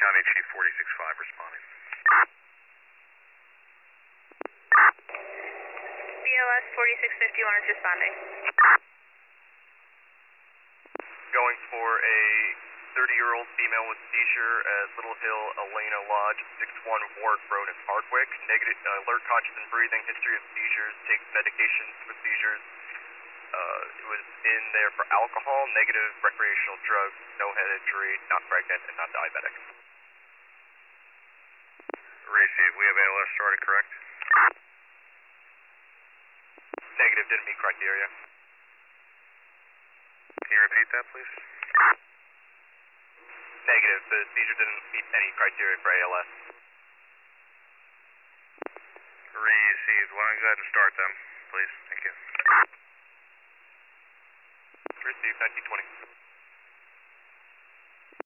County Chief 46-5 responding. BLS 4651 is responding. Going for a 30-year-old female with seizure at Little Hill Elena Lodge, 61 Ward Road in Hardwick. Negative, alert, conscious, and breathing. History of seizures. Takes medications for seizures. It was in there for alcohol. Negative recreational drugs. No head injury. Not pregnant and not diabetic. Receive. We have ALS started, correct? Negative. Didn't meet criteria. Can you repeat that, please? Negative. The seizure didn't meet any criteria for ALS. Received. Why don't you go ahead and start them, please? Thank you. Received 1920.